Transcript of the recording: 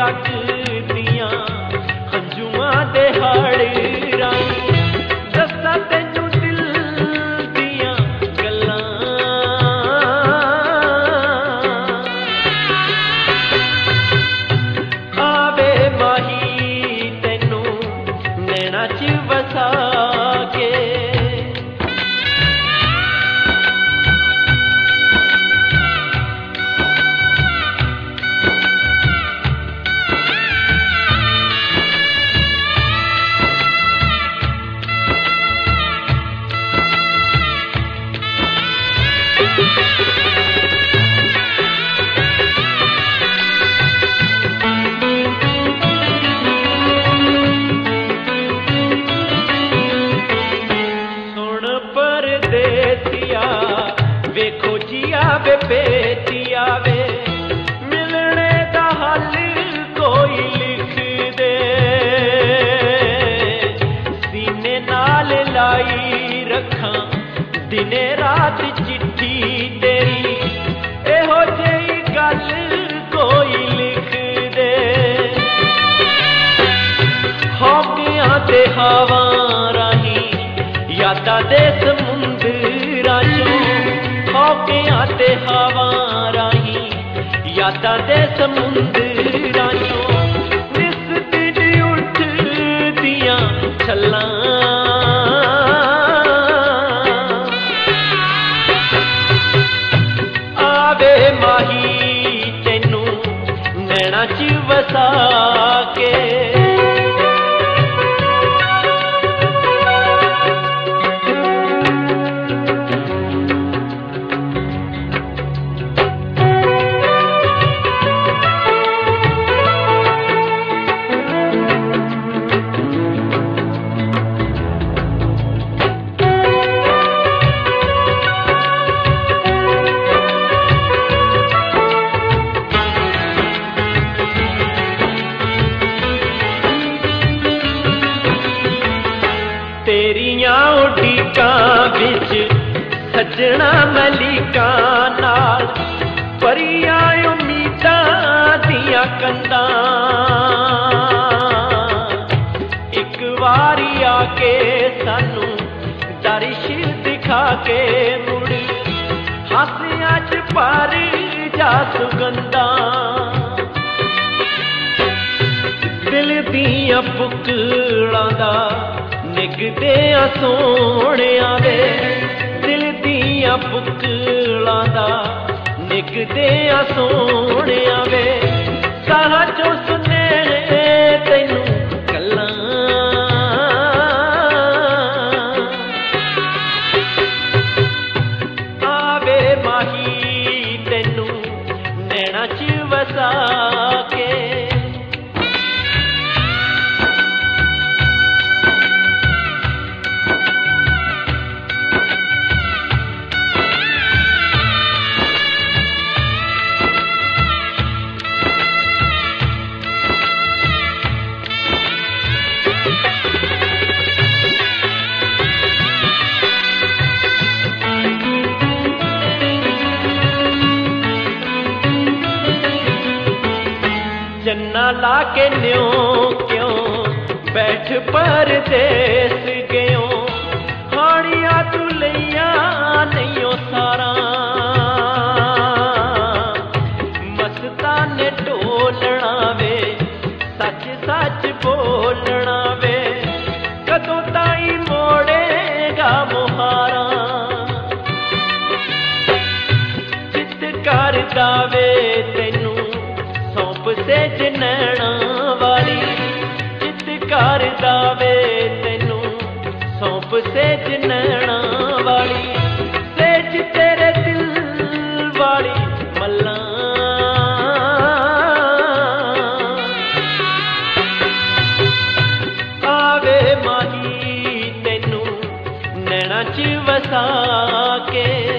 ਰੱਖਦੀਆਂ ਹੰਝੂਆਂ ਦੇ ਹੜ ਰਾਹੀਂ। ਦੱਸਾਂ ਤੈਨੂੰ ਦਿਲ ਦੀਆਂ ਗੱਲਾਂ, ਆਵੇ ਮਾਹੀ ਤੈਨੂੰ ਨੈਣਾ ਚ ਵਸਾ ਕੇ। ਵੇਖੋ ਜੀਆ ਵੇ ਬੇਟੀਆ ਵੇ, ਮਿਲਣੇ ਦਾ ਹੱਲ ਕੋਈ ਲਿਖ ਦੇ। ਸੀਨੇ ਨਾਲ ਲਾਈ ਰੱਖਾਂ ਦਿਨੇ ਰਾਤ ਚਿੱਠੀ ਤੇਰੀ, ਇਹੋ ਜਿਹੀ ਗੱਲ ਕੋਈ ਲਿਖ ਦੇ। ਹੌਕਿਆਂ ਤੇ ਹਵਾ ਰਾਹੀਂ ਯਾਦਾਂ ਦੇ ਸਮੁੰਦਰਾਂ ਚੋਂ, ਹੌਕਿਆਂ ਤੇ ਹਵਾ ਰਾਹੀਂ ਯਾਦਾਂ ਦੇ ਸਮੁੰਦਰਾਂ ਚੋਂ ਨਿਸ ਦਿਨ ਉੱਠਦੀਆਂ ਛੱਲਾਂ। ਆਵੇ ਮਾਹੀ ਤੈਨੂੰ ਨੈਣਾ ਚ ਵਸਾ ਕੇ। ਤੇਰੀਆਂ ਉਡੀਕਾਂ ਵਿੱਚ ਸੱਜਣਾ ਮਲੀਕਾਂ ਨਾਲ ਭਰੀਆਂ ਉਮੀਦਾਂ ਦੀਆਂ ਕੰਧਾਂ। ਇੱਕ ਵਾਰੀ ਆ ਕੇ ਸਾਨੂੰ ਦਰਿਸ਼ ਦਿਖਾ ਕੇ ਮੁੜ, ਹਾਸਿਆਂ ਚ ਭਰ ਜਾ ਸੁਗੰਧਾਂ। ਦਿਲ ਦੀਆਂ ਪੁੱਕਲਾਂ ਦਾ ਨਿਗਦੇ ਆ ਸੋਹਣਿਆਂ ਵੇ, ਦਿਲ ਦੀਆਂ ਪੁੱਕਲਾਂ ਦਾ ਨਿਗਦੇ ਆ ਸੋਹਣਿਆਂ ਵੇ। ਸਾਹਾਂ ਚੋਂ ਸੁਨੇਹੇ ਤੈਨੂੰ ਗੱਲਾਂ, ਆਵੇ ਮਾਹੀ ਤੈਨੂੰ ਨੈਣਾ ਚ ਵਸਾ ਕੇ। ਚੰਨਾ ਲਾ ਕੇ ਨਿਉ ਕਿਉਂ ਬੈਠ ਪਰਦੇਸ ਗਿਓ, ਹਾਣੀਆਂ ਤੂੰ ਲਈਆਂ ਨਹੀਂਓ ਸਾਰਾਂ। ਮਸਤਾਂ ਨੇ ਢੋਲਣਾ ਵੇ, ਸੱਚ ਸੱਚ ਬੋਲਣਾ ਵੇ, ਕਦੋਂ ਤਾਈਂ ਮੋੜੇਗਾ ਮੁਹਾਰਾਂ। ਚਿੱਤ ਕਰਦਾ ਵੇ ਤੈਨੂੰ ਸੌਂਪ ਸੇਜ ਨੈਣਾ ਵਾਲੀ, ਚਿੱਤ ਕਰਦਾ ਵੇ ਤੈਨੂੰ ਸੌਂਪ ਸੇਜ ਨੈਣਾ ਵਾਲੀ। ਸੇਜ ਤੇਰੇ ਦਿਲ ਵਾਲੀ ਮੱਲਾਂ, ਆਵੇ ਮਾਹੀ ਤੈਨੂੰ ਨੈਣਾ ਚ ਵਸਾ ਕੇ।